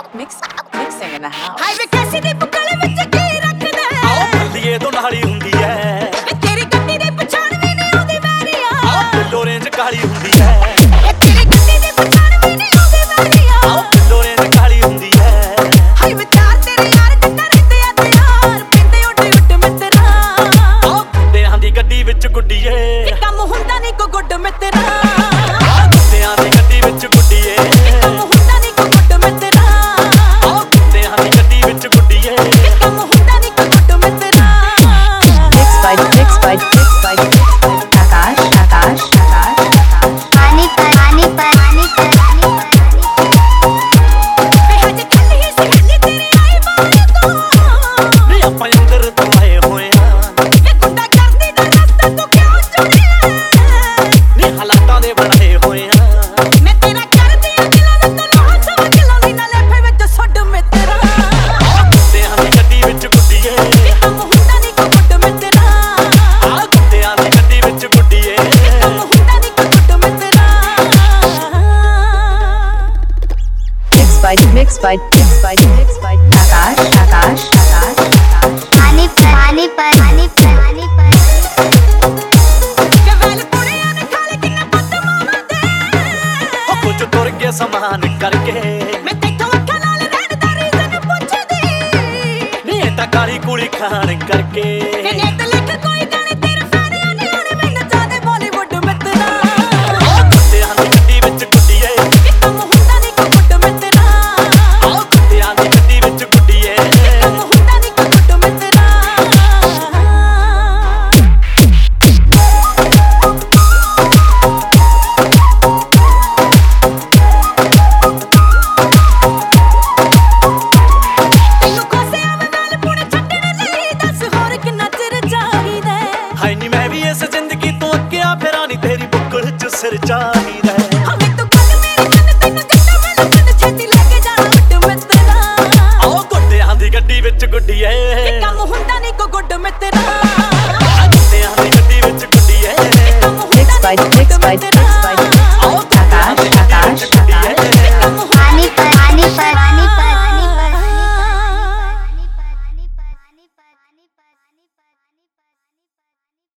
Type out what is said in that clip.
Mixing in the house. ਹਾਏ ਵੇ ਕੈਸੀ ਦੀ ਬੁੱਕਲ ਵਿੱਚ ਕੀ ਰੱਖਦਾ ਆਓ ਬੱਲੀਏ ਤੋਂ ਨਾਲੀ ਹੁੰਦੀ ਐ ਵੇ ਤੇਰੀ ਗੱਡੀ ਦੀ ਪਛਾਣ ਵੀ ਨਹੀਂ ਆਉਂਦੀ ਵੈਰੀਆ ਆਓ ਬਿੱਲੋ ਰੇਂਜ ਕਾਲੀ ਹੁੰਦੀ ਐ ਵੇ ਤੇਰੀ ਗੱਡੀ ਦੀ ਪਛਾਣ ਵੀ ਨਹੀਂ ਆਉਂਦੀ ਵੈਰੀਆ ਆਓ ਬਿੱਲੋ ਰੇਂਜ ਕਾਲੀ ਹੁੰਦੀ ਐ ਹਾਏ ਵੇ ਚਾਰ ਤੇਰੇ ਯਾਰ ਜੱਟਾਂ ਰਹਿੰਦੇ ਆ ਤੇ ਯਾਰ ਪਿੰਦੇ ਉੱਡ ਉੱਡ ਮਿੱਤਰਾ ਆਓ ਕੁੱਤਿਆਂ ਦੀ ਗੱਡੀ ਵਿੱਚ ਗੁੱਡੀਏ ਤੇ ਕੰਮ ਹੁੰਦਾ ਨਹੀਂ ਕੋ ਗੁੱਡ ਮਿੱਤਰਾ ਆਓ ਕੁੱਤਿਆਂ ਦੀ ਗੱਡੀ ਵਿੱਚ ਗੁੱਡੀਏ ਕੰਮ ਹੁੰਦਾ ਨਹੀਂ ਕੋ ਗੁੱਡ ਮਿੱਤਰਾ ਆਓ ਕੁੱਤਿਆਂ ਦੀ ਗੱਡੀ ਵਿੱਚ ਗੁੱਡੀਏ ਕੰਮ ਹੁੰਦਾ ਨਹੀਂ ਕੋ ਗੁੱਡ ਮਿੱਤਰਾ Mixed by Akash. पानी पर ਵੇ ਹਜੇ ਕੱਲ ਹੀ ਸਹੇਲੀ ਤੇਰੇ ਆਈ ਬਾਹਰ ਤੋਂ ਨੀ ਆਪਾਂ ਅੰਦਰ ਤੋਂ ਆਏ ਹੋਏ ਆ ਵੇ ਗੁੰਡਾ ਕਰਦੀ ਦਾ ਰਸਤਾ ਤੂੰ ਕਿਉਂ ਚੁਣਿਆ ਨੀ ਹਾਲਾਤਾਂ ਦੇ ਬਣਾਏ ਹੋਏ ਆ ਮੈਂ ਤੇਰਾ ਕਰਦੀ ਆ ਦਿਲਾਂ ਵਿੱਚ ਲੋਹਾ ਸਵਾ ਕਿਲੋ ਦੀ ਨਾਲੇ ਫੇ ਵਿੱਚ ਛੱਡ ਮਿੱਤਰਾ ਆਓ ਕੁੱਤਿਆਂ ਦੀ ਗੱਡੀ ਵਿੱਚ ਗੁੱਡੀਏ ਕੰਮ ਹੁੰਦਾ ਨਹੀਂ ਕੋ ਗੁੱਡ ਮਿੱਤਰਾ ਆਓ ਕੁੱਤਿਆਂ ਦੀ ਗੱਡੀ ਵਿੱਚ ਗੁੱਡੀਏ ਕੰਮ ਹੁੰਦਾ ਨਹੀਂ ਕੋ ਗੁੱਡ ਮਿੱਤਰਾ Mixed by Akash. पानी पर ਕਿ ਵੈਲ ਕੁੜੀਆਂ ਨੇ ਖਾਲੇ ਕਿੰਨਾ ਪੱਤ ਮਾਰਦੇ ਉਹ ਕੁਝ ਤੁਰ ਕੇ ਸਮਾਨ ਕਰਕੇ ਮੈਂ ਤੈਥੋਂ ਅੱਖਾਂ ਨਾਲ ਰਹਿਣ ਦਾ ਰੀਜ਼ਨ ਪੁੱਛਦੀ ਨੀ ਇਹ ਤਾਂ ਕਾਲੀ ਕੁੜੀ ਖਾਣ ਕਰਕੇ ਕਿ ਨੇਤ ਲਿਖ ਕੋਈ ਗਾਣੇ ਤੇਰੇ ਫੈਨਿਆਂ ਨੇ ਹੁਣ ਮੈਂ ਨਚਾ ਦੇ ਬਾਲੀਵੁੱਡ ਮਿੱਤਰਾ ਆਓ ਕੁੱਤਿਆਂ ਦੀ ਗੱਡੀ ਵਿੱਚ ਗੁੱਡੀਏ ਕਿ ਕੰਮ ਹੁੰਦਾ ਨਹੀਂ ਕੋ ਗੁੱਡ ਮਿੱਤਰਾ ਆਓ ਕੁੱਤਿਆਂ ਦੀ ਗੱਡੀ ਵਿੱਚ ਗੁੱਡੀਏ ਕੰਮ ਹੁੰਦਾ ਨਹੀਂ ਕੋ ਗੁੱਡ ਮਿੱਤਰਾ ਤੈਨੂੰ ਕੋਸੇ ਆਵੇ ਨਾਲ ਪੁਣੇ ਛੱਡਣ ਲਈ ਦੱਸ ਹੋਰ ਕਿੰਨਾ ਚਿਰ ਚਾਹੀਦਾ ਹਾਏ ਨੀ ਮੈਂ ਵੀ ਇਸ ਜ਼ਿੰਦਗੀ ਤੋਂ ਅੱਕਿਆ ਫਿਰਾਂ ਨੀ ਤੇਰੀ ਬੁੱਕਲ 'ਚ ਸਿਰ ਚਾਹੀਦਾ ਹਮੇ ਤੂੰ ਕੱਲ ਮੇਰੇ ਕੰਨ ਤੈਨੂੰ ਕਿੱਦਾਂ ਮੈਂ ਲੱਗਣ ਛੇਤੀ ਲੈ ਕੇ ਜਾਣਾ ਉੱਡ ਮਿੱਤਰਾ ਆਓ ਕੁੱਤਿਆਂ ਦੀ ਗੱਡੀ ਵਿੱਚ ਗੁੱਡੀਏ ਕੰਮ ਹੁੰਦਾ ਨਹੀਂ ਕੋ ਗੁੱਡ ਮਿੱਤਰਾ